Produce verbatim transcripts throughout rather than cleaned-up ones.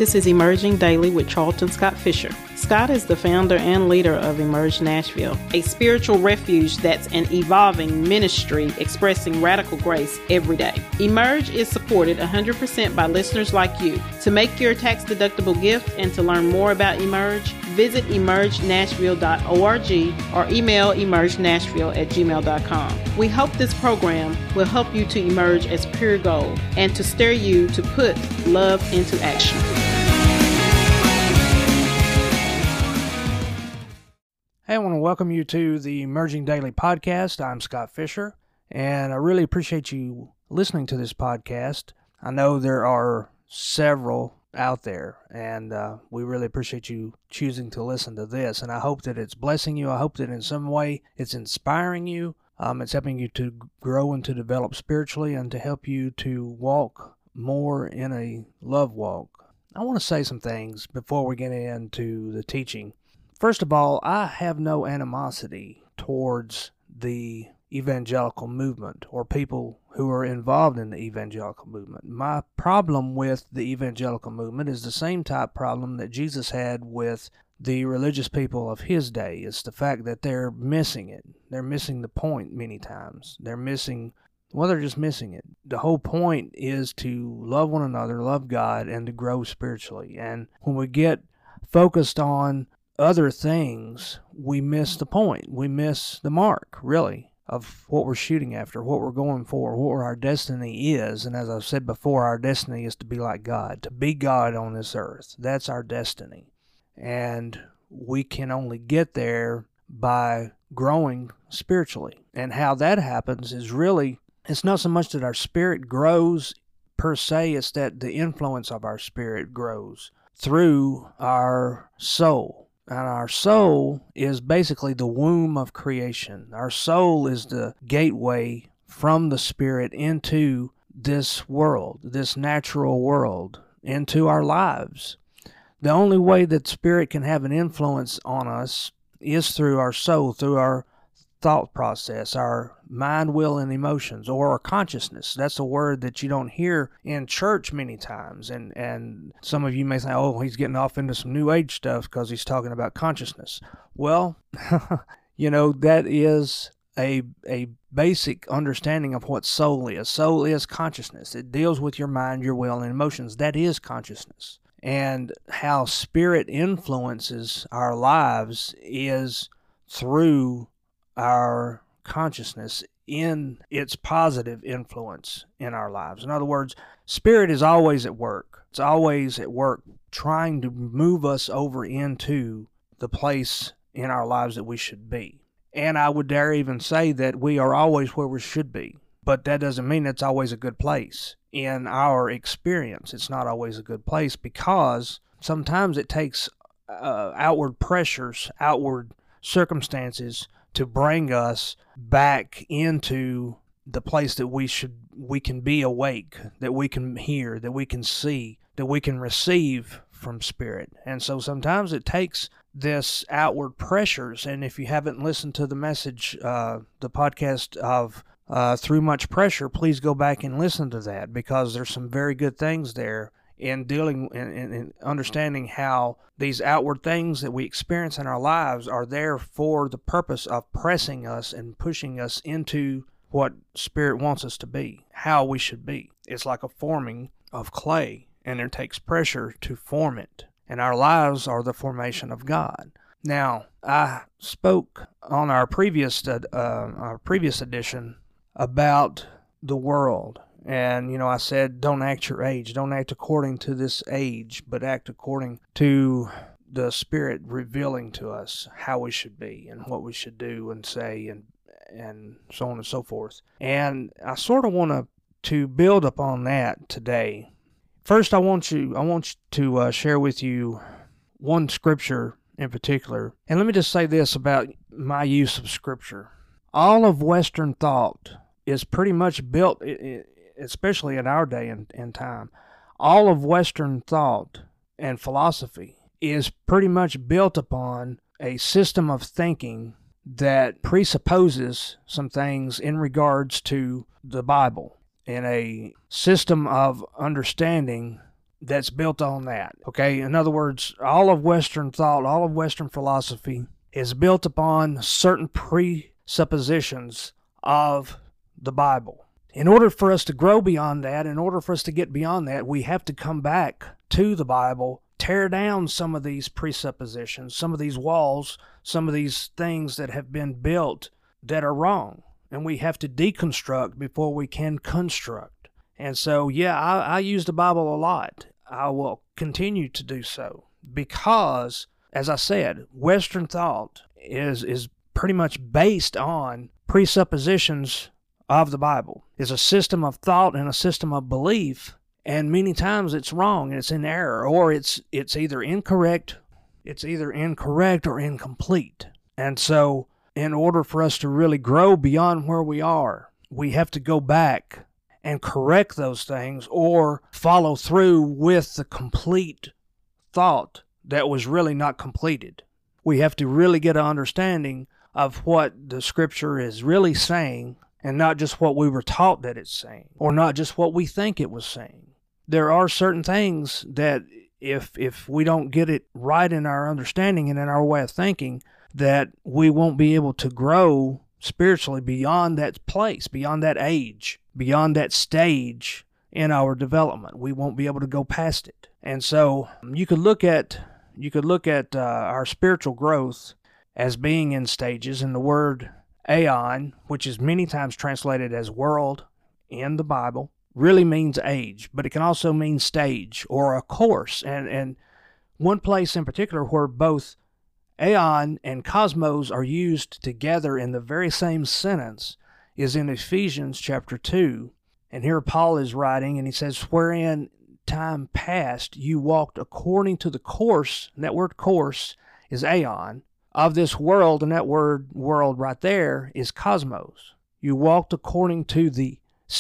This is Emerging Daily with Charlton Scott Fisher. Scott is the founder and leader of Emerge Nashville, a spiritual refuge that's an evolving ministry expressing radical grace every day. Emerge is supported one hundred percent by listeners like you. To make your tax-deductible gift and to learn more about Emerge, visit emerge nashville dot org or email emergenashville at gmail dot com. We hope this program will help you to emerge as pure gold and to stir you to put love into action. Hey, I want to welcome you to the Emerging Daily Podcast. I'm Scott Fisher, and I really appreciate you listening to this podcast. I know there are several out there, and uh, we really appreciate you choosing to listen to this, and I hope that it's blessing you. I hope that in some way it's inspiring you. Um, it's helping you to grow and to develop spiritually and to help you to walk more in a love walk. I want to say some things before we get into the teaching. First of all, I have no animosity towards the evangelical movement or people who are involved in the evangelical movement. My problem with the evangelical movement is the same type problem that Jesus had with the religious people of his day. It's the fact that they're missing it. They're missing the point many times. They're missing, well, they're just missing it. The whole point is to love one another, love God, and to grow spiritually. And when we get focused on other things, we miss the point. We miss the mark, really, of what we're shooting after, what we're going for, what our destiny is. And as I've said before, our destiny is to be like God, to be God on this earth. That's our destiny. And we can only get there by growing spiritually. And how that happens is really, it's not so much that our spirit grows per se, it's that the influence of our spirit grows through our soul. And our soul is basically the womb of creation. Our soul is the gateway from the spirit into this world, this natural world, into our lives. The only way that spirit can have an influence on us is through our soul, through our thought process, our mind, will, and emotions, or our consciousness. That's a word that you don't hear in church many times. And, and some of you may say, oh, he's getting off into some New Age stuff because he's talking about consciousness. Well, you know, that is a a basic understanding of what soul is. Soul is consciousness. It deals with your mind, your will, and emotions. That is consciousness. And how spirit influences our lives is through our consciousness in its positive influence in our lives. In other words, spirit is always at work. It's always at work trying to move us over into the place in our lives that we should be. And I would dare even say that we are always where we should be. But that doesn't mean it's always a good place. In our experience, it's not always a good place because sometimes it takes uh, outward pressures, outward circumstances to bring us back into the place that we should, we can be awake, that we can hear, that we can see, that we can receive from Spirit. And so sometimes it takes this outward pressures. And if you haven't listened to the message, uh, the podcast of uh, Through Much Pressure, please go back and listen to that because there's some very good things there in dealing and understanding how these outward things that we experience in our lives are there for the purpose of pressing us and pushing us into what Spirit wants us to be, how we should be. It's like a forming of clay, and it takes pressure to form it. And our lives are the formation of God. Now, I spoke on our previous uh, our previous edition about the world. And, you know, I said, don't act your age. Don't act according to this age, but act according to the Spirit revealing to us how we should be and what we should do and say and and so on and so forth. And I sort of want to to build upon that today. First, I want you I want to uh, share with you one scripture in particular. And let me just say this about my use of scripture. All of Western thought is pretty much built, especially in our day and, and time, all of Western thought and philosophy is pretty much built upon a system of thinking that presupposes some things in regards to the Bible, and a system of understanding that's built on that. Okay, in other words, all of Western thought, all of Western philosophy is built upon certain presuppositions of the Bible. In order for us to grow beyond that, in order for us to get beyond that, we have to come back to the Bible, tear down some of these presuppositions, some of these walls, some of these things that have been built that are wrong. And we have to deconstruct before we can construct. And so, yeah, I, I use the Bible a lot. I will continue to do so because, as I said, Western thought is is pretty much based on presuppositions of the Bible. It's a system of thought and a system of belief, and many times it's wrong and it's in error, or it's it's either incorrect, it's either incorrect or incomplete. And so, in order for us to really grow beyond where we are, we have to go back and correct those things or follow through with the complete thought that was really not completed. We have to really get an understanding of what the Scripture is really saying and not just what we were taught that it's saying or not just what we think it was saying. There are certain things that if if we don't get it right in our understanding and in our way of thinking, that we won't be able to grow spiritually beyond that place, beyond that age, beyond that stage in our development. We won't be able to go past it. And so you could look at you could look at uh, our spiritual growth as being in stages, and the word aeon, which is many times translated as world in the Bible, really means age, but it can also mean stage or a course. And and one place in particular where both aeon and cosmos are used together in the very same sentence is in Ephesians chapter two. And here Paul is writing, and he says, wherein time past you walked according to the course, and that word course is aeon, of this world, and that word world right there is cosmos. You walked according to the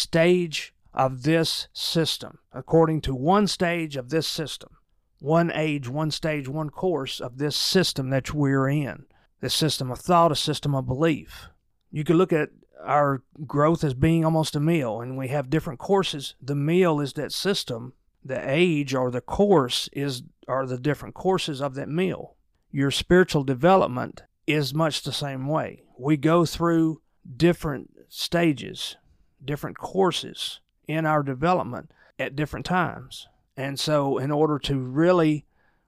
stage of this system, according to one stage of this system. One age, one stage, one course of this system that we're in. This system of thought, a system of belief. You could look at our growth as being almost a meal, and we have different courses. The meal is that system. The age or the course is are the different courses of that meal. Your spiritual development is much the same way. We go through different stages, different courses in our development at different times. And so in order to really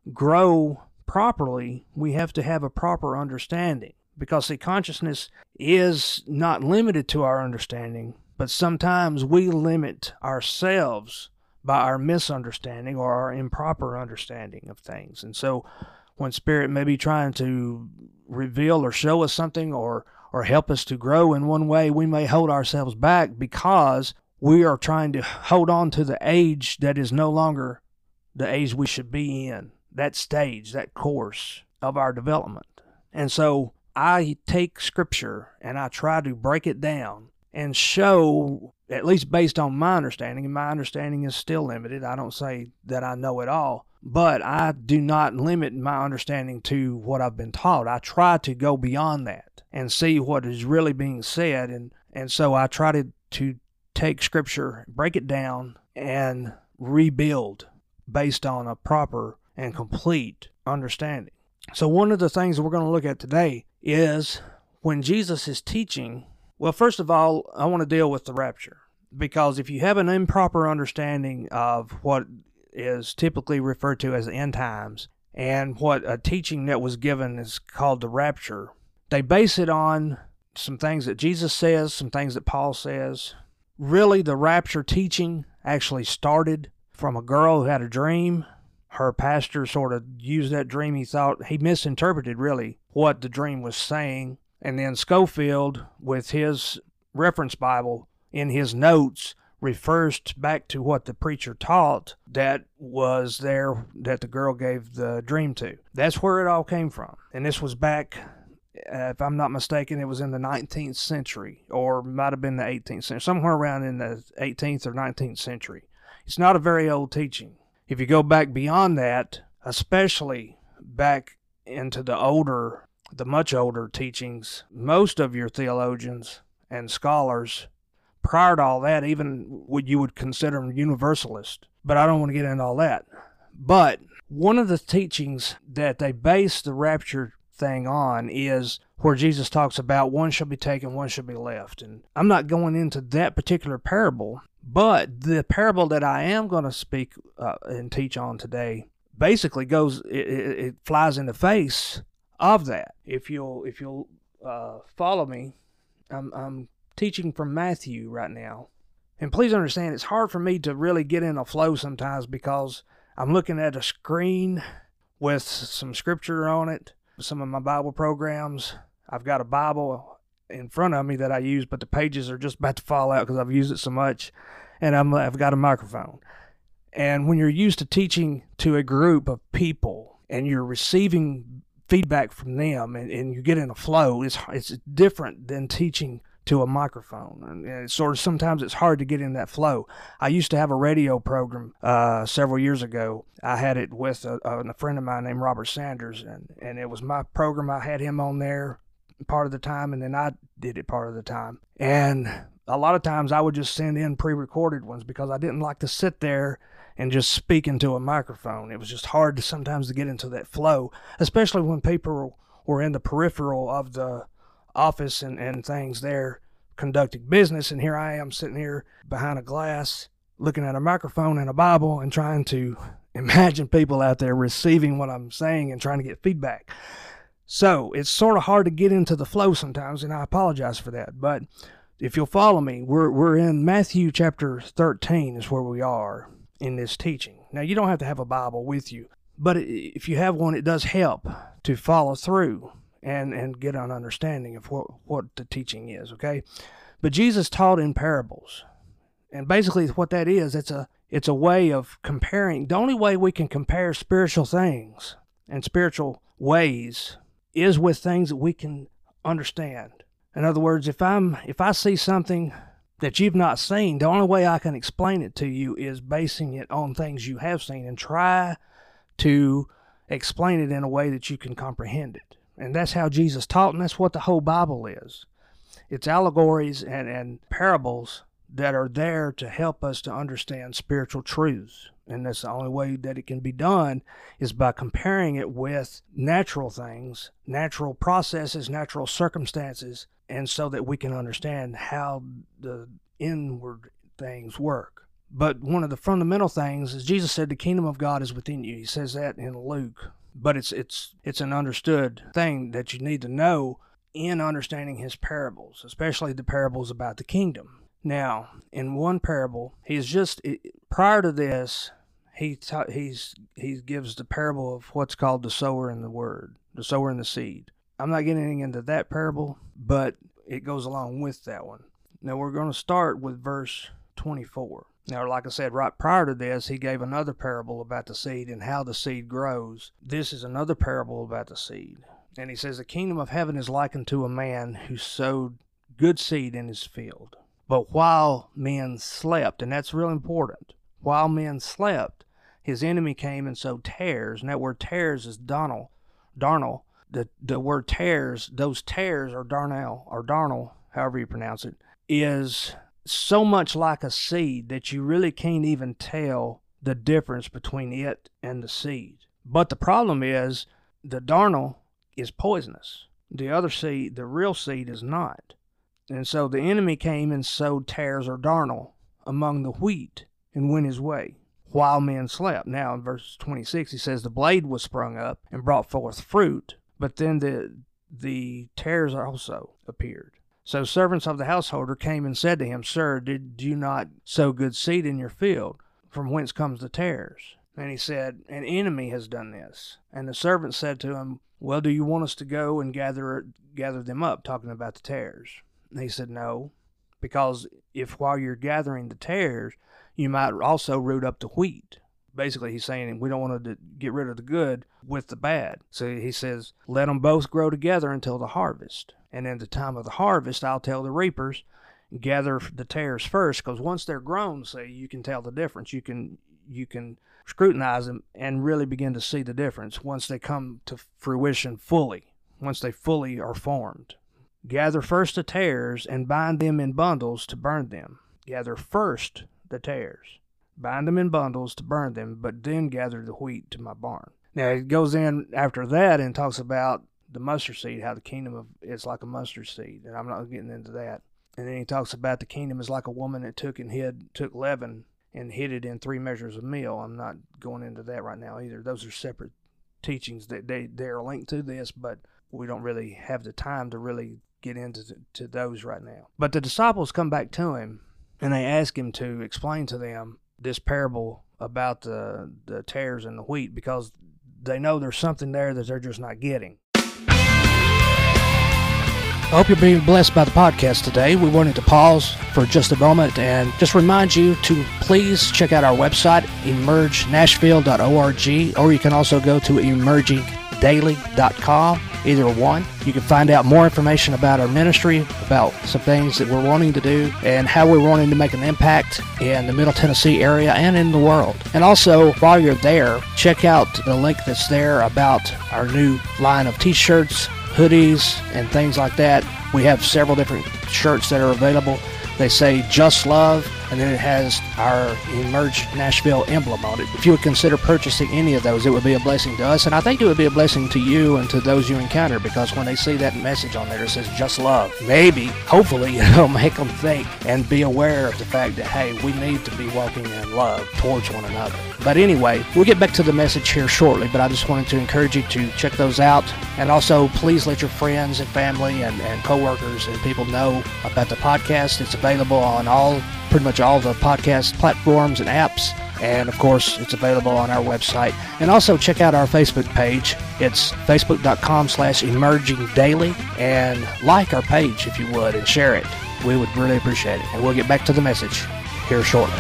grow properly, we have to have a proper understanding. Because the consciousness is not limited to our understanding, but sometimes we limit ourselves by our misunderstanding or our improper understanding of things. And so when Spirit may be trying to reveal or show us something or, or help us to grow in one way, we may hold ourselves back because we are trying to hold on to the age that is no longer the age we should be in, that stage, that course of our development. And so I take Scripture and I try to break it down and show, at least based on my understanding, and my understanding is still limited. I don't say that I know it all, but I do not limit my understanding to what I've been taught. I try to go beyond that and see what is really being said. And, and so I try to, to take Scripture, break it down, and rebuild based on a proper and complete understanding. So one of the things that we're going to look at today is when Jesus is teaching. Well, first of all, I want to deal with the rapture, because if you have an improper understanding of what is typically referred to as the end times and what a teaching that was given is called the rapture, they base it on some things that Jesus says, some things that Paul says. Really, the rapture teaching actually started from a girl who had a dream. Her pastor sort of used that dream. He thought he misinterpreted really what the dream was saying. And then Scofield, with his reference Bible in his notes, refers back to what the preacher taught that was there that the girl gave the dream to. That's where it all came from. And this was back, uh, if I'm not mistaken, it was in the nineteenth century, or might have been the eighteenth century, somewhere around in the eighteenth or nineteenth century. It's not a very old teaching. If you go back beyond that, especially back into the older, the much older teachings, most of your theologians and scholars prior to all that, even what you would consider them universalist. But I don't want to get into all that. But one of the teachings that they base the rapture thing on is where Jesus talks about one shall be taken, one shall be left. And I'm not going into that particular parable, but the parable that I am going to speak uh, and teach on today basically goes, it, it, it flies in the face of that. If you'll, if you'll uh, follow me, I'm, I'm teaching from Matthew right now. And please understand, it's hard for me to really get in a flow sometimes because I'm looking at a screen with some scripture on it, some of my Bible programs. I've got a Bible in front of me that I use, but the pages are just about to fall out because I've used it so much, and I'm, I've got a microphone. And when you're used to teaching to a group of people and you're receiving feedback from them and, and you get in a flow, it's it's different than teaching to a microphone. And it's sort of, sometimes it's hard to get in that flow. I used to have a radio program uh, several years ago. I had it with a, a friend of mine named Robert Sanders, and, and it was my program. I had him on there part of the time, and then I did it part of the time. And a lot of times I would just send in pre-recorded ones because I didn't like to sit there and just speak into a microphone. It was just hard to sometimes to get into that flow, especially when people were in the peripheral of the office and, and things there conducting business, and here I am sitting here behind a glass looking at a microphone and a Bible and trying to imagine people out there receiving what I'm saying and trying to get feedback. So it's sort of hard to get into the flow sometimes, and I apologize for that. But if you'll follow me, we're we're in Matthew chapter thirteen is where we are in this teaching. Now, you don't have to have a Bible with you, but if you have one, it does help to follow through and, and get an understanding of what, what the teaching is, okay? But Jesus taught in parables. And basically what that is, it's a it's a way of comparing. The only way we can compare spiritual things and spiritual ways is with things that we can understand. In other words, if I'm if I see something that you've not seen, the only way I can explain it to you is basing it on things you have seen and try to explain it in a way that you can comprehend it. And that's how Jesus taught, and that's what the whole Bible is. It's allegories and, and parables that are there to help us to understand spiritual truths. And that's the only way that it can be done is by comparing it with natural things, natural processes, natural circumstances, and so that we can understand how the inward things work. But one of the fundamental things is Jesus said the kingdom of God is within you. He says that in Luke. But it's it's it's an understood thing that you need to know in understanding his parables, especially the parables about the kingdom. Now, in one parable, he's just prior to this, he ta- he's he gives the parable of what's called the sower and the word, the sower and the seed. I'm not getting into that parable, but it goes along with that one. Now we're going to start with verse twenty-four. Now, like I said, right prior to this, he gave another parable about the seed and how the seed grows. This is another parable about the seed. And he says, the kingdom of heaven is likened to a man who sowed good seed in his field. But while men slept, and that's real important, while men slept, his enemy came and sowed tares. And that word tares is darnel. Darnel. The, the word tares, those tares, or darnel, or darnel, however you pronounce it, is so much like a seed that you really can't even tell the difference between it and the seed. But the problem is the darnel is poisonous. The other seed, the real seed, is not. And so the enemy came and sowed tares or darnel among the wheat and went his way while men slept. Now in verse twenty-six he says the blade was sprung up and brought forth fruit, but then the the tares also appeared. So servants of the householder came and said to him, Sir, did you not sow good seed in your field? From whence comes the tares? And he said, An enemy has done this. And the servant said to him, Well, do you want us to go and gather gather them up, talking about the tares? And he said, No, because if while you're gathering the tares, you might also root up the wheat. Basically, he's saying we don't want to get rid of the good with the bad. So he says, let them both grow together until the harvest. And in the time of the harvest, I'll tell the reapers, gather the tares first, because once they're grown, see, you can tell the difference. You can you can scrutinize them and really begin to see the difference once they come to fruition fully, once they fully are formed. Gather first the tares and bind them in bundles to burn them. Gather first the tares. Bind them in bundles to burn them, but then gather the wheat to my barn. Now it goes in after that and talks about the mustard seed, how the kingdom of is like a mustard seed, and I'm not getting into that. And then he talks about the kingdom is like a woman that took and hid, took leaven and hid it in three measures of meal. I'm not going into that right now either. Those are separate teachings that they, they are linked to this, but we don't really have the time to really get into to those right now. But the disciples come back to him and they ask him to explain to them this parable about the, the tares and the wheat, because they know there's something there that they're just not getting. I hope you're being blessed by the podcast today. We wanted to pause for just a moment and just remind you to please check out our website, emerge nashville dot org, or you can also go to emerging daily dot com, either one. You can find out more information about our ministry, about some things that we're wanting to do, and how we're wanting to make an impact in the Middle Tennessee area and in the world. And also, while you're there, check out the link that's there about our new line of t-shirts, hoodies, and things like that. We have several different shirts that are available. They say Just Love, and then it has our Emerge Nashville emblem on it. If you would consider purchasing any of those, it would be a blessing to us, and I think it would be a blessing to you and to those you encounter, because when they see that message on there, it says Just Love, maybe, hopefully, it'll make them think and be aware of the fact that, hey, we need to be walking in love towards one another. But anyway, we'll get back to the message here shortly, but I just wanted to encourage you to check those out, and also please let your friends and family and, and co-workers and people know about the podcast. It's available on all pretty much all the podcast platforms and apps, and of course it's available on our website. And also check out our Facebook page. It's facebook dot com slash emerging daily, and like our page if you would, and share it. We would really appreciate it. And we'll get back to the message here shortly.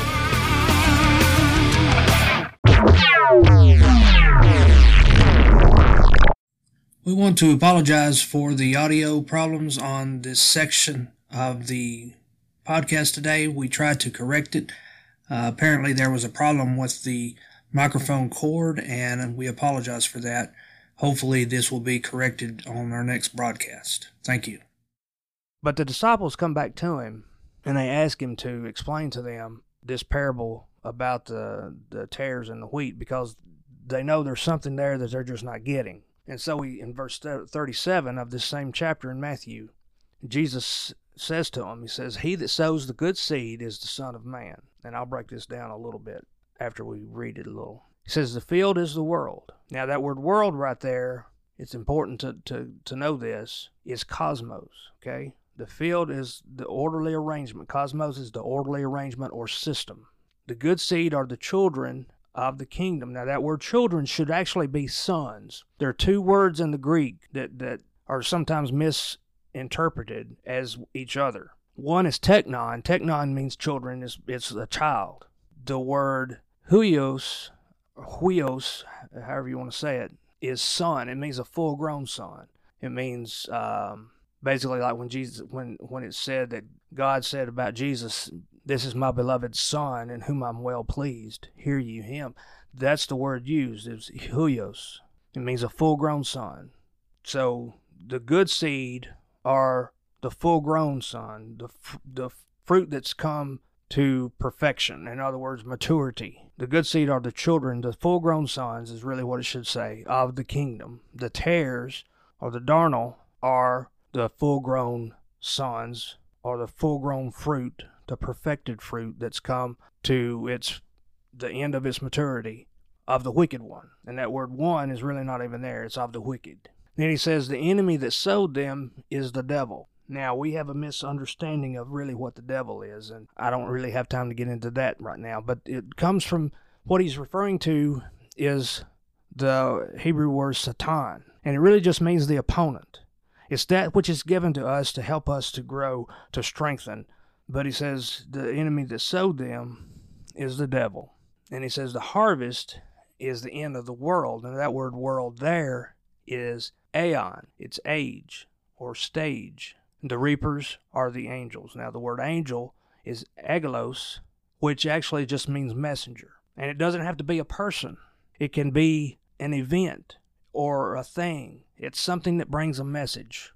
We want to apologize for the audio problems on this section of the podcast today. We tried to correct it. Uh, apparently there was a problem with the microphone cord, and we apologize for that. Hopefully this will be corrected on our next broadcast. Thank you. But the disciples come back to him, and they ask him to explain to them this parable about the, the tares and the wheat, because they know there's something there that they're just not getting. And so we, in verse thirty-seven of this same chapter in Matthew, Jesus says to him, he says, "He that sows the good seed is the Son of Man." And I'll break this down a little bit after we read it a little. He says, "The field is the world." Now that word world right there, it's important to, to, to know this, is cosmos, okay? The field is the orderly arrangement. Cosmos is the orderly arrangement or system. The good seed are the children of the kingdom. Now that word children should actually be sons. There are two words in the Greek that, that are sometimes misinterpreted as each other. One is teknon. Teknon means children. It's, it's a child. The word huios, or huios, however you want to say it, is son. It means a full-grown son. It means um, basically like when Jesus, when when it said that God said about Jesus, "This is my beloved Son, in whom I'm well pleased. Hear ye him." That's the word used. It's huios. It means a full-grown son. So the good seed are the full-grown son, the the fruit that's come to perfection. In other words, maturity. The good seed are the children, the full-grown sons is really what it should say, of the kingdom. The tares, or the darnel, are the full-grown sons, or the full-grown fruit, the perfected fruit that's come to its the end of its maturity, of the wicked one. And that word one is really not even there. It's of the wicked. Then he says the enemy that sowed them is the devil. Now, we have a misunderstanding of really what the devil is, and I don't really have time to get into that right now, but it comes from what he's referring to is the Hebrew word Satan, and it really just means the opponent. It's that which is given to us to help us to grow, to strengthen. But he says the enemy that sowed them is the devil. And he says the harvest is the end of the world. And that word world there is aeon. It's age or stage. The reapers are the angels. Now the word angel is angelos, which actually just means messenger. And it doesn't have to be a person. It can be an event or a thing. It's something that brings a message.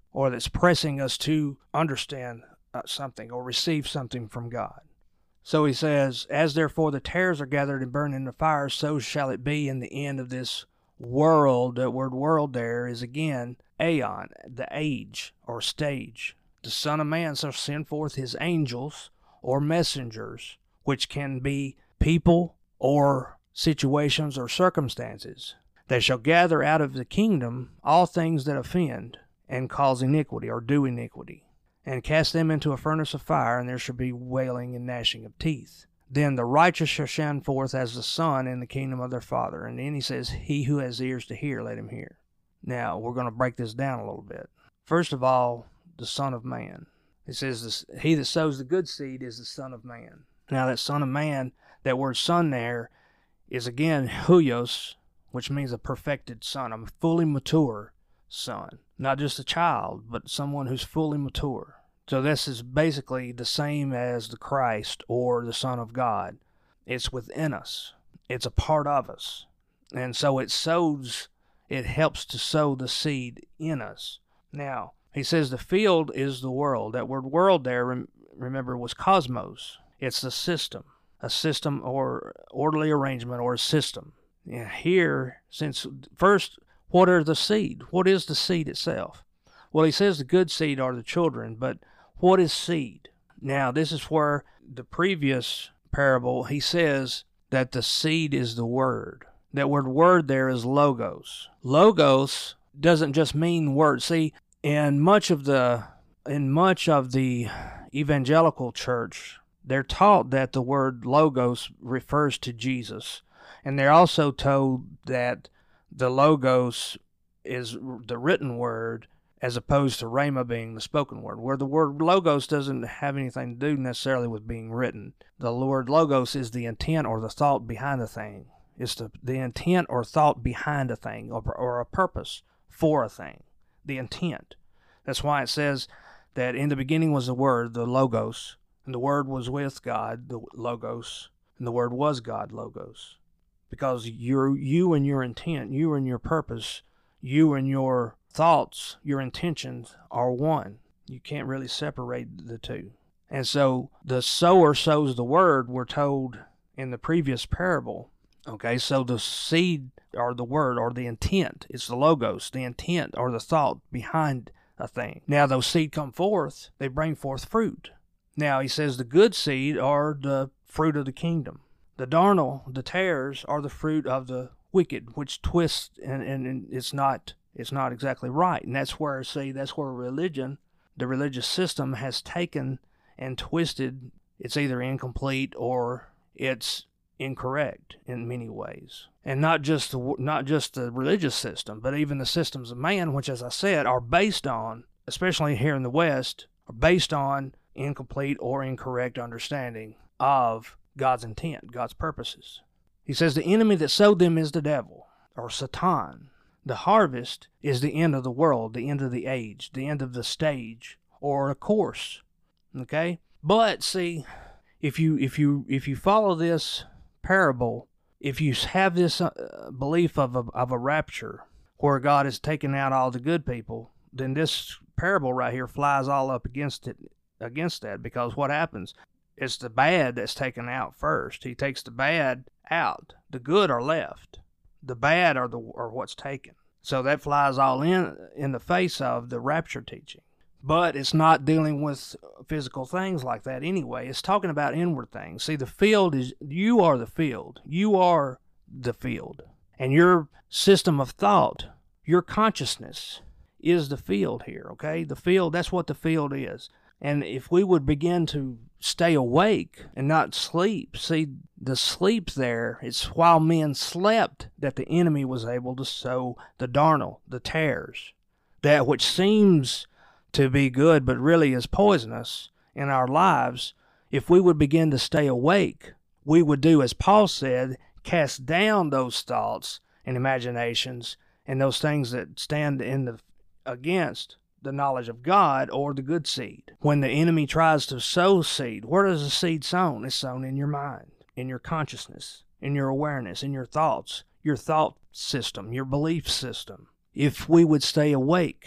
or that's pressing us to understand uh, something or receive something from God. So he says, as therefore the tares are gathered and burned in the fire, so shall it be in the end of this world. That word world there is again aeon, the age or stage. The Son of Man shall send forth his angels or messengers, which can be people or situations or circumstances. They shall gather out of the kingdom all things that offend and cause iniquity or do iniquity, and cast them into a furnace of fire, and there shall be wailing and gnashing of teeth. Then the righteous shall shine forth as the sun in the kingdom of their Father. And then he says, he who has ears to hear, let him hear. Now, we're going to break this down a little bit. First of all, the Son of Man. It says, this, he that sows the good seed is the Son of Man. Now, that Son of Man, that word son there, is again huios, which means a perfected son, a fully mature son. Not just a child, but someone who's fully mature. So this is basically the same as the Christ or the Son of God. It's within us. It's a part of us. And so it sows, it helps to sow the seed in us. Now, he says the field is the world. That word world there, remember, was cosmos. It's the system, a system or orderly arrangement or a system. Yeah, here, since first, what are the seed? What is the seed itself? Well, he says the good seed are the children, but what is seed? Now, this is where the previous parable, he says that the seed is the word. That word word there is logos. Logos doesn't just mean word. See, in much of the in much of the evangelical church, they're taught that the word logos refers to Jesus. And they're also told that the logos is the written word as opposed to rhema being the spoken word, where the word logos doesn't have anything to do necessarily with being written. The word logos is the intent or the thought behind a thing. It's the, the intent or thought behind a thing or, or a purpose for a thing. The intent. That's why it says that in the beginning was the Word, the Logos, and the Word was with God, the Logos, and the Word was God, Logos. Because you're, you and your intent, you and your purpose, you and your thoughts, your intentions are one. You can't really separate the two. And so the sower sows the word, we're told in the previous parable. Okay, so the seed or the word or the intent, it's the logos, the intent or the thought behind a thing. Now those seed come forth, they bring forth fruit. Now he says the good seed are the fruit of the kingdom. The darnel, the tares, are the fruit of the wicked, which twists and, and, and it's not it's not exactly right. And that's where, see, that's where religion, the religious system has taken and twisted. It's either incomplete or it's incorrect in many ways. And not just the not just the religious system, but even the systems of man, which, as I said, are based on, especially here in the West, are based on incomplete or incorrect understanding of God's intent, God's purposes. He says the enemy that sowed them is the devil, or Satan. The harvest is the end of the world, the end of the age, the end of the stage, or a course. Okay? But see, if you if you if you follow this parable, if you have this uh, belief of a, of a rapture where God is taking out all the good people, then this parable right here flies all up against it against that, because what happens? It's the bad that's taken out first. He takes the bad out. The good are left. The bad are the are what's taken. So that flies all in in the face of the rapture teaching. But it's not dealing with physical things like that anyway. It's talking about inward things. See, the field is, you are the field. You are the field. And your system of thought, your consciousness is the field here, okay? The field, that's what the field is. And if we would begin to stay awake and not sleep, see, the sleep there, it's while men slept that the enemy was able to sow the darnel, the tares, that which seems to be good but really is poisonous in our lives. If we would begin to stay awake, we would do, as Paul said, cast down those thoughts and imaginations and those things that stand in the against the knowledge of God or the good seed. When the enemy tries to sow seed, where does the seed sown? It's sown in your mind, in your consciousness, in your awareness, in your thoughts, your thought system, your belief system. If we would stay awake,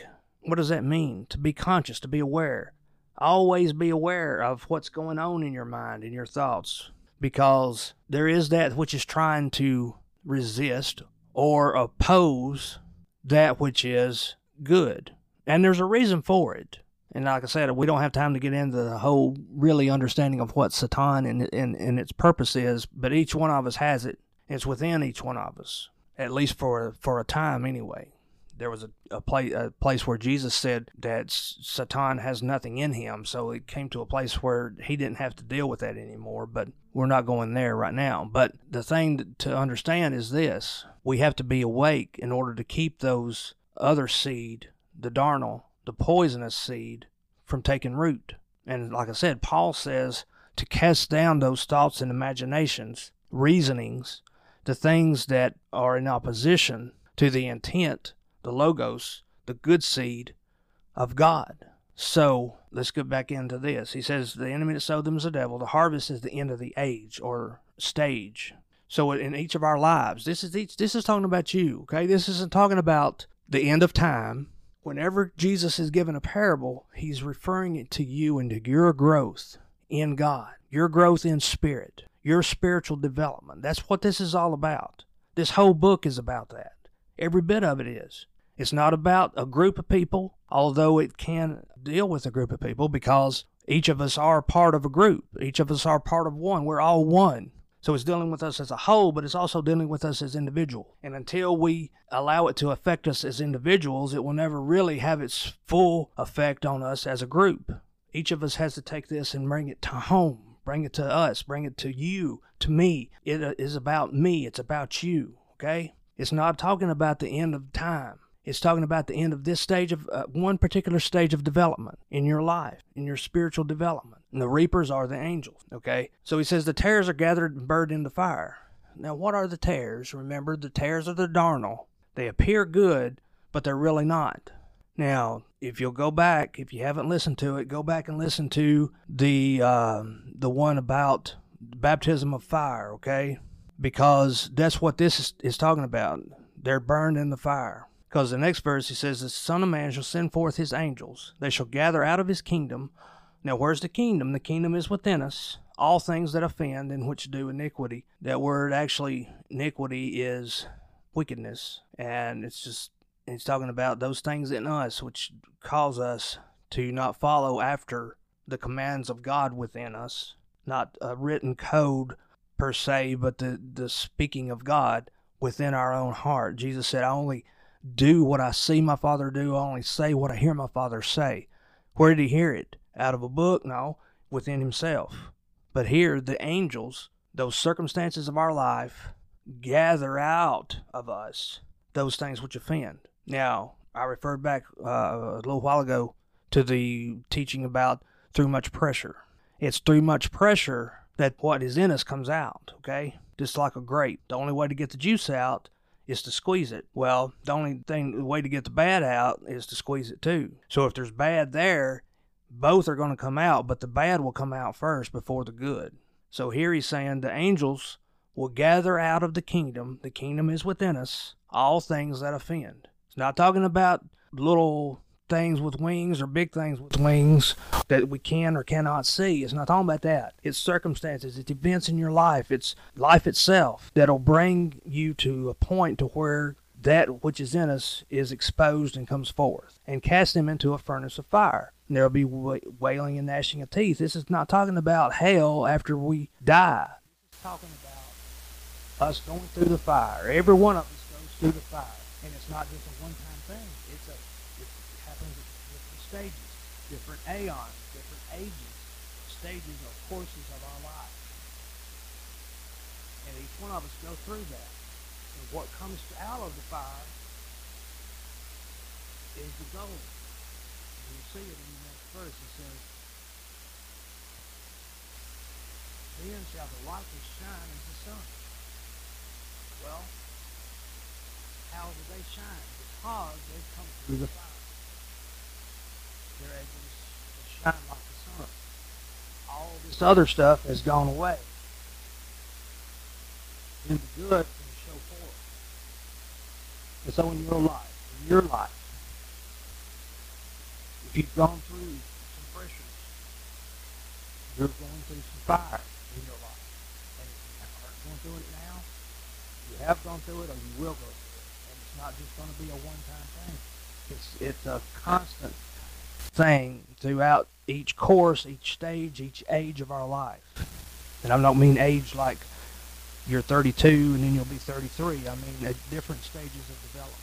What does that mean? To be conscious, to be aware. Always be aware of what's going on in your mind and your thoughts, because there is that which is trying to resist or oppose that which is good. And there's a reason for it. And like I said, we don't have time to get into the whole really understanding of what Satan and, and, and its purpose is, but each one of us has it. It's within each one of us, at least for, for a time anyway. There was a, a, play, a place where Jesus said that Satan has nothing in him, so it came to a place where he didn't have to deal with that anymore, but we're not going there right now. But the thing to understand is this: we have to be awake in order to keep those other seed, the darnel, the poisonous seed, from taking root. And like I said, Paul says to cast down those thoughts and imaginations, reasonings, the things that are in opposition to the intent, the logos, the good seed of God. So let's get back into this. He says the enemy that sowed them is the devil. The harvest is the end of the age or stage. So in each of our lives, this is each, this is talking about you, okay? This isn't talking about the end of time. Whenever Jesus is given a parable, he's referring it to you and to your growth in God, your growth in spirit, your spiritual development. That's what this is all about. This whole book is about that. Every bit of it is. It's not about a group of people, although it can deal with a group of people, because each of us are part of a group. Each of us are part of one. We're all one. So it's dealing with us as a whole, but it's also dealing with us as individuals. And until we allow it to affect us as individuals, it will never really have its full effect on us as a group. Each of us has to take this and bring it to home, bring it to us, bring it to you, to me. It is about me. It's about you, okay? It's not talking about the end of time. It's talking about the end of this stage of, uh, one particular stage of development in your life, in your spiritual development. And the reapers are the angels, okay? So he says the tares are gathered and burned in the fire. Now, what are the tares? Remember, the tares are the darnel. They appear good, but they're really not. Now, if you'll go back, if you haven't listened to it, go back and listen to the uh, the one about baptism of fire, okay? Because that's what this is, is talking about. They're burned in the fire. Because the next verse, he says, the Son of Man shall send forth his angels. They shall gather out of his kingdom. Now, where's the kingdom? The kingdom is within us. All things that offend and which do iniquity. That word, actually, iniquity is wickedness. And it's just, it's talking about those things in us which cause us to not follow after the commands of God within us. Not a written code per se, but the, the speaking of God within our own heart. Jesus said, I only do what I see my Father do. I only say what I hear my Father say. Where did he hear it? Out of a book? No, within himself. But here, the angels, those circumstances of our life, gather out of us those things which offend. Now, I referred back uh, a little while ago to the teaching about through much pressure. It's through much pressure that what is in us comes out, okay? Just like a grape. The only way to get the juice out is to squeeze it. Well, the only thing, the way to get the bad out is to squeeze it too. So if there's bad there, both are going to come out, but the bad will come out first before the good. So here he's saying the angels will gather out of the kingdom. The kingdom is within us. All things that offend. It's not talking about little things with wings or big things with wings that we can or cannot see. It's not talking about that. It's circumstances. It's events in your life. It's life itself that'll bring you to a point to where that which is in us is exposed and comes forth, and cast them into a furnace of fire. And there'll be wailing and gnashing of teeth. This is not talking about hell after we die. This is talking about us going through the fire. Every one of us goes through the fire. And it's not just a one-time thing. It's a, it happens at different stages, different aeons, different ages, stages or courses of our life. And each one of us go through that. And what comes out of the fire is the gold. And you see it in the next verse. It says, then shall the righteous shine as the sun. Well, how do they shine? Because they've come through the fire. They're able to shine like the sun. All this other stuff has gone away. And the good can show forth. And so in your life, in your life, If you've gone through some pressures, you're going through some fire in your life. And if you aren't going through it now, you have gone through it or you will go through it. And it's not just going to be a one-time thing. It's, it's a constant thing throughout each course, each stage, each age of our life. And I don't mean age like you're thirty-two and then you'll be thirty-three. I mean at different stages of development.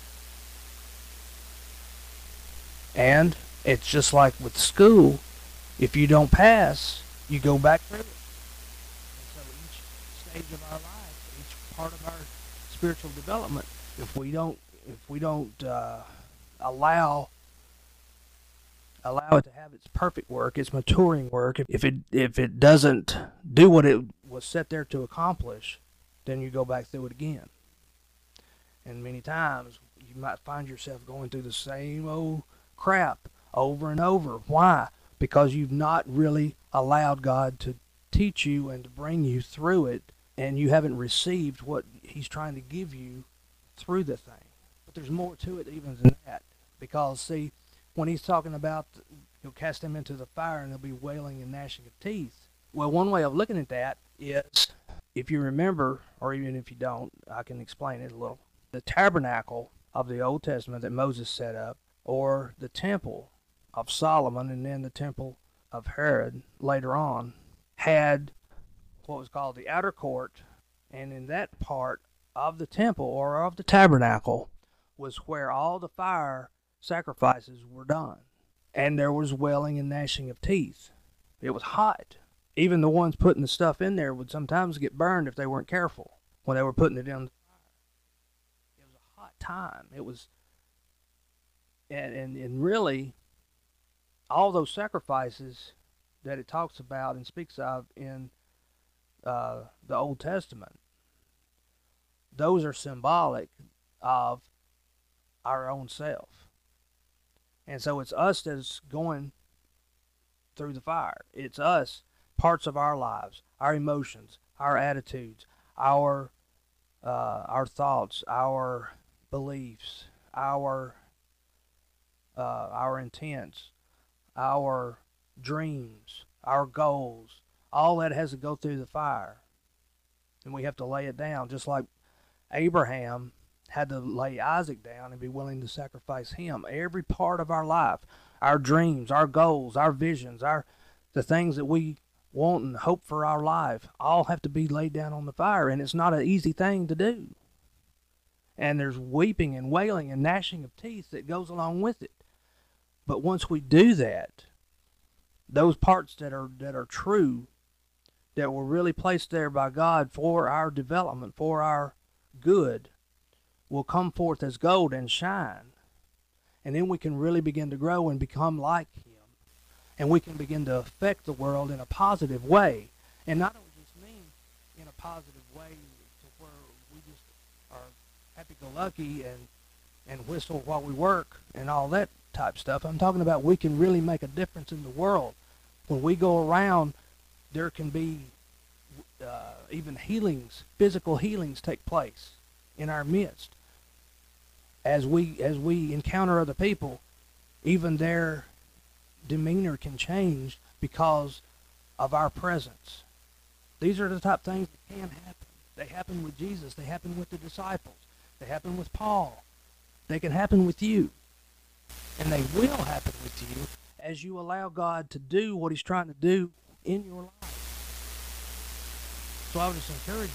And it's just like with school. If you don't pass, you go back through it. And so each stage of our life, each part of our spiritual development, if we don't, if we don't uh, allow allow it to have its perfect work, its maturing work, if it if it doesn't do what it was set there to accomplish, then you go back through it again. And many times you might find yourself going through the same old crap over and over. Why? Because you've not really allowed God to teach you and to bring you through it, and you haven't received what He's trying to give you through the thing. But there's more to it even than that. Because, see, when He's talking about you'll cast them into the fire and there'll be wailing and gnashing of teeth, well, one way of looking at that is, if you remember, or even if you don't, I can explain it a little. The tabernacle of the Old Testament that Moses set up, or the temple of Solomon, and then the temple of Herod later on, had what was called the outer court, and in that part of the temple or of the tabernacle was where all the fire sacrifices were done. And there was wailing and gnashing of teeth. It was hot. Even the ones putting the stuff in there would sometimes get burned if they weren't careful when they were putting it in the fire. It was a hot time. It was, and, and, and really, all those sacrifices that it talks about and speaks of in uh, the Old Testament, those are symbolic of our own self. And so it's us that's going through the fire. It's us, parts of our lives, our emotions, our attitudes, our uh, our thoughts, our beliefs, our uh, our intents, our dreams, our goals. All that has to go through the fire. And we have to lay it down, just like Abraham had to lay Isaac down and be willing to sacrifice him. Every part of our life, our dreams, our goals, our visions, our the things that we want and hope for our life, all have to be laid down on the fire, and it's not an easy thing to do. And there's weeping and wailing and gnashing of teeth that goes along with it. But once we do that, those parts that are that are true, that were really placed there by God for our development, for our good, will come forth as gold and shine. And then we can really begin to grow and become like Him. And we can begin to affect the world in a positive way. And not only just mean in a positive way to where we just are happy-go-lucky and, and whistle while we work and all that type stuff. I'm talking about we can really make a difference in the world. When we go around, there can be uh, even healings, physical healings take place in our midst. As we as we encounter other people, even their demeanor can change because of our presence. These are the type of things that can happen. They happen with Jesus. They happen with the disciples. They happen with Paul. They can happen with you. And they will happen with you as you allow God to do what He's trying to do in your life. So I would just encourage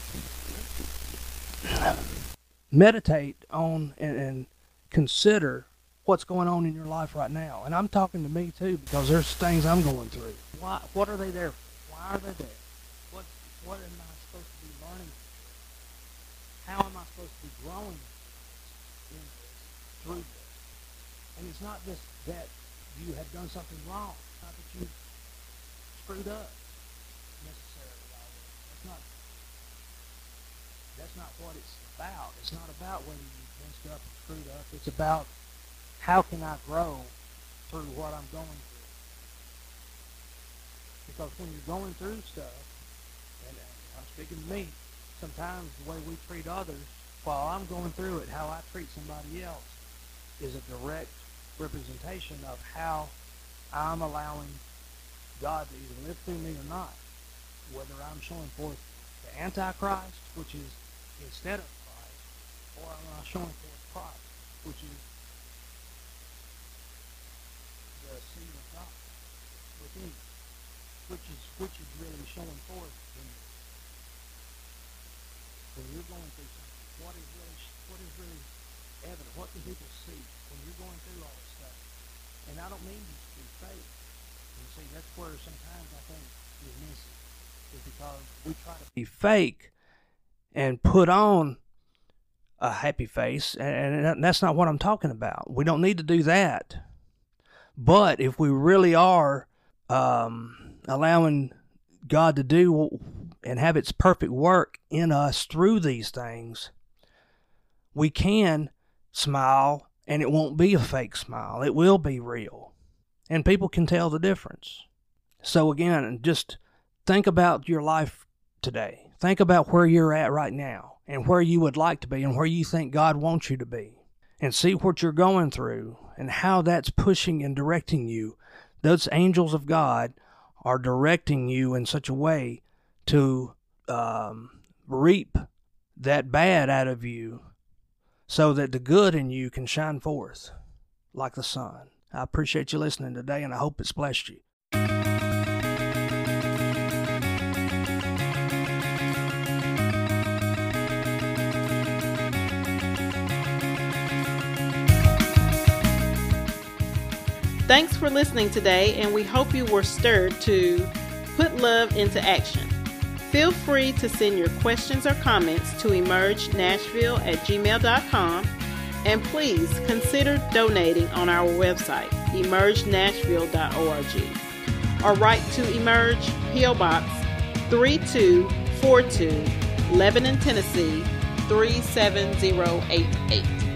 you. Meditate on and, and consider what's going on in your life right now. And I'm talking to me too, because there's things I'm going through. Why? What are they there for? Why are they there? What What am I supposed to be learning? How am I supposed to be growing in this, through this? And it's not just that you have done something wrong. It's not that you screwed up necessarily. That's not That's not what it's about. It's not about whether you messed up or screwed up. It's about how can I grow through what I'm going through. Because when you're going through stuff, and I'm speaking to me, sometimes the way we treat others while I'm going through it, how I treat somebody else, is a direct representation of how I'm allowing God to either live through me or not. Whether I'm showing forth the Antichrist, which is instead of Christ, or I'm showing forth Christ, which is the seed of God within you, which is which is really showing forth in you. When you're going through something, what is really what is really evident? What do people see when you're going through all this stuff? And I don't mean you to be fake. You see, that's where sometimes I think we miss it, is because we try to be fake and put on a happy face, and that's not what I'm talking about. We don't need to do that. But if we really are um, allowing God to do and have its perfect work in us through these things, we can smile, and it won't be a fake smile. It will be real. And people can tell the difference. So again, just think about your life today. Think about where you're at right now and where you would like to be and where you think God wants you to be. And see what you're going through and how that's pushing and directing you. Those angels of God are directing you in such a way to um, reap that bad out of you so that the good in you can shine forth like the sun. I appreciate you listening today, and I hope it's blessed you. Thanks for listening today, and we hope you were stirred to put love into action. Feel free to send your questions or comments to emerge nashville at gmail dot com, and please consider donating on our website, emerge nashville dot org, or write to Emerge, P O Box three two four two, Lebanon, Tennessee three seven zero eight eight.